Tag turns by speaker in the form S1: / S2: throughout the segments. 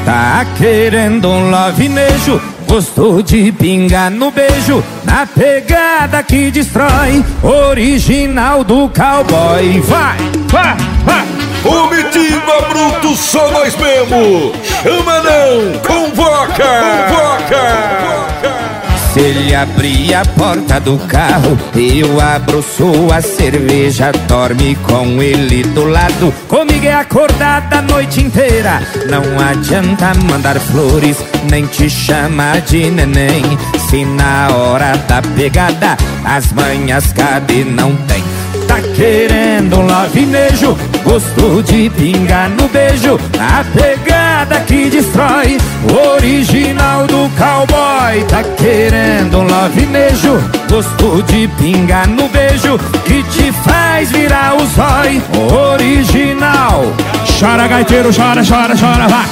S1: Tá querendo um lovinejo, gostou de pingar no beijo, na pegada que destrói, original do cowboy. Vai, vai, vai!
S2: Comitiva Bruto, só nós mesmo! Chama não, convoca!
S1: Se ele abrir a porta do carro, eu abro sua cerveja, dorme com ele do lado. Comigo é acordada a noite inteira, não adianta mandar flores, nem te chamar de neném. Se na hora da pegada as manhas cabe, não tem. Tá querendo um lovinejo, gostou de pingar no beijo, a pegada que destrói, original do cowboy. Tá querendo um lovinejo, gostou de pingar no beijo, que te faz virar o zói, original.
S3: Chora, gaiteiro, chora, chora, chora, vai!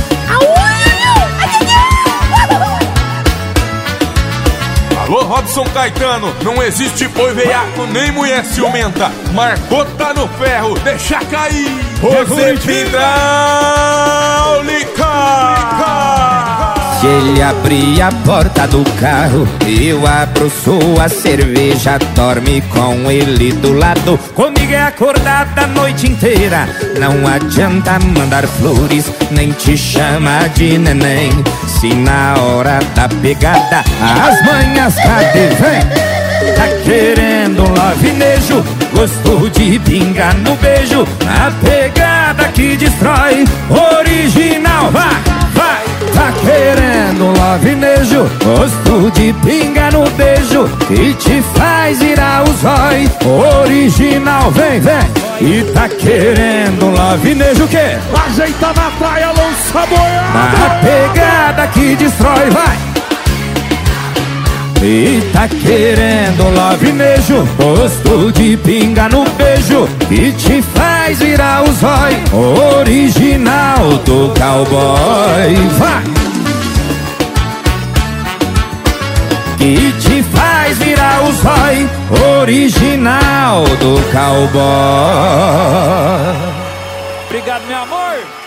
S2: Alô, Robson Caetano, não existe boi veiaco nem mulher ciumenta. Marcou, tá no ferro, deixa cair. Receita hidráulica.
S1: Se ele abrir a porta do carro, eu abro sua cerveja, dorme com ele do lado. Comigo é acordada a noite inteira, não adianta mandar flores, nem te chama de neném. Se na hora da pegada as manhas cadê, vem? Tá querendo um lovinejo, gostou de pingar no beijo, a pegada que destrói, original, vai, vai! Tá querendo um lovinejo, gosto de pinga no beijo, que te faz virar o zói, original, vem, vem. E tá querendo um lovinejo o quê?
S3: Ajeita na praia, lança boiada!
S1: A pegada que destrói, vai. E tá querendo um lovinejo, gosto de pinga no beijo, que te faz virar o zói, original do cowboy. Vai! Que te faz virar o zói, original do cowboy.
S3: Obrigado, meu amor!